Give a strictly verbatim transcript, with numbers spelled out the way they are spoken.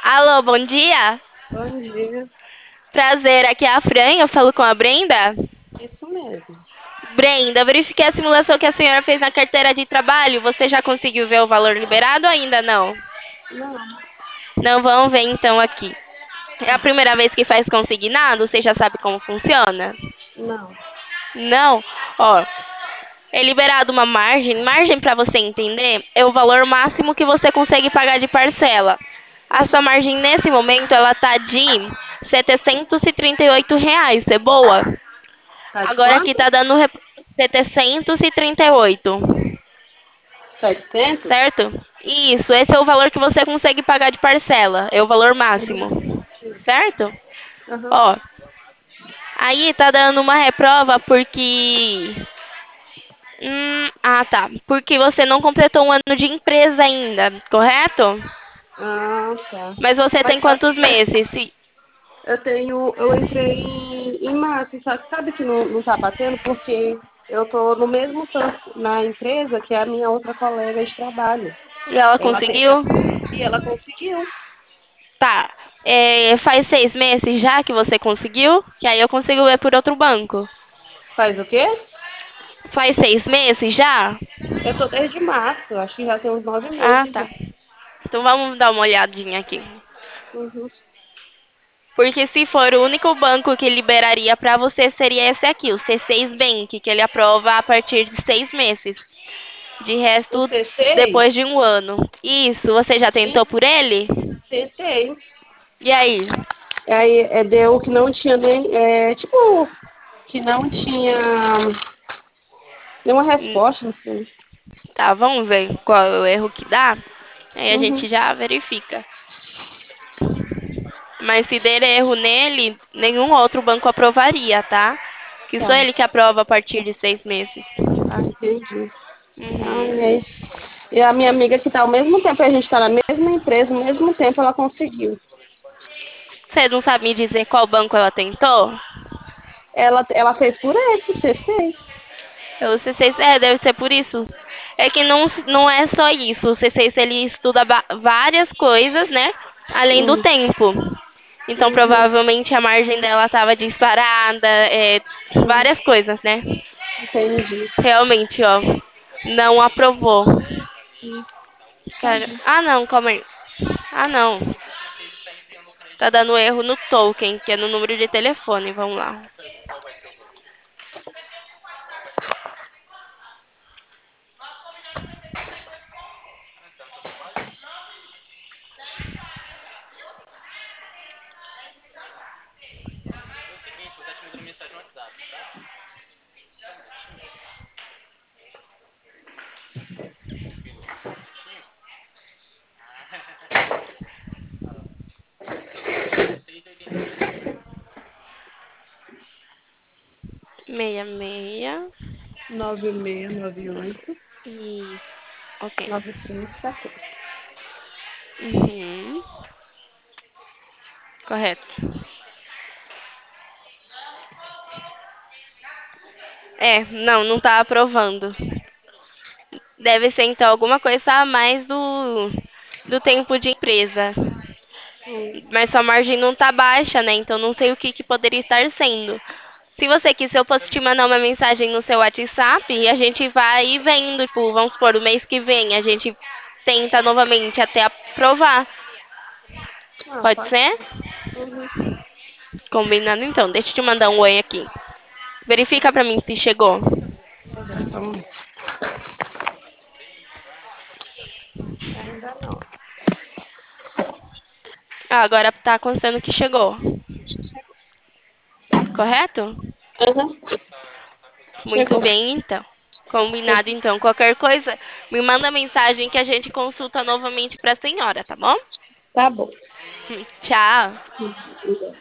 Alô, bom dia. Bom dia. Prazer, aqui é a Fran, eu falo com a Brenda. Isso mesmo. Brenda, verifiquei a simulação que a senhora fez na carteira de trabalho. Você já conseguiu ver o valor liberado ou ainda não? Não, Não, vamos ver então aqui. É a primeira vez que faz consignado? Você já sabe como funciona? não. Não? Ó, é liberado uma margem. Margem, para você entender, é o valor máximo que você consegue pagar de parcela. A sua Uhum. margem nesse momento ela tá de setecentos e trinta e oito reais. É boa? Tá de Agora aqui quanto? tá dando rep- setecentos e trinta e oito, Setecentos. certo? Isso, esse é o valor que você consegue pagar de parcela, é o valor máximo, certo? Aham. Ó, aí tá dando uma reprova porque. Hum, ah, tá. Porque você não completou um ano de empresa ainda, correto? Ah, tá. Mas você Mas tem só quantos que meses? Se- eu tenho. Eu entrei em, em março, só que sabe que não, não tá batendo porque eu tô no mesmo tanto na empresa que a minha outra colega de trabalho. E ela Ela tem. conseguiu? E ela conseguiu. Tá. É, faz seis meses já que você conseguiu? Que aí eu consigo ver por outro banco. Faz o quê? Faz seis meses já? Eu tô desde março, acho que já tem uns nove Ah, meses já. tá. Então vamos dar uma olhadinha aqui. Uhum. Porque se for o único banco que liberaria para você seria esse aqui, o C seis Bank, que ele aprova a partir de seis meses. De O resto, C seis? depois de um ano. Isso, você já tentou por ele? Tentei. E aí? Aí é, deu que não tinha nem. É, tipo, que não tinha nenhuma Hum, resposta, não sei. Tá, vamos ver qual é o erro que dá. Aí a Uhum. gente já verifica. Mas se der erro nele, nenhum outro banco aprovaria, tá? Que só Tá. ele que aprova a partir de seis meses. Ah, entendi. Ah, e Uhum. aí? E a minha amiga que tá ao mesmo tempo, a gente tá na mesma empresa, ao mesmo tempo ela conseguiu. Você não sabe me dizer qual banco ela tentou? Ela, ela fez por esse, C seis. O C seis, é, deve ser por isso. É que não, s- não é só isso. O C seis ele estuda ba- várias coisas, né? Além do Hum, tempo. Então, uhum, provavelmente a margem dela estava disparada, é, hum, várias coisas, né? entendi. Realmente, ó, não aprovou. Hum, tá Cara, bom. ah, não, calma aí. Ah, não. Tá dando erro no token, que é no número de telefone. Vamos lá. Meia, meia. nove seis nove oito Isso. Ok. nove cinco um quatro. Uhum. Correto. É, não, não tá aprovando. Deve ser então alguma coisa a mais do, do tempo de empresa. Hum, Mas sua margem não tá baixa, né? Então não sei o que, que poderia estar sendo. Se você quiser, eu posso te mandar uma mensagem no seu WhatsApp e a gente vai vendo, tipo, vamos supor, o mês que vem a gente tenta novamente até aprovar. ah, Pode pode ser? ser. Uhum. Combinado então. Deixa eu te mandar um oi aqui. Verifica pra mim se chegou. Tá bom, então, ainda não. Ah, agora tá constando que chegou. Correto? Uhum. Muito Chegou. bem, então. Combinado, Chegou. então. Qualquer coisa, me manda mensagem que a gente consulta novamente para a senhora, tá bom? Tá bom. Tchau. Uhum.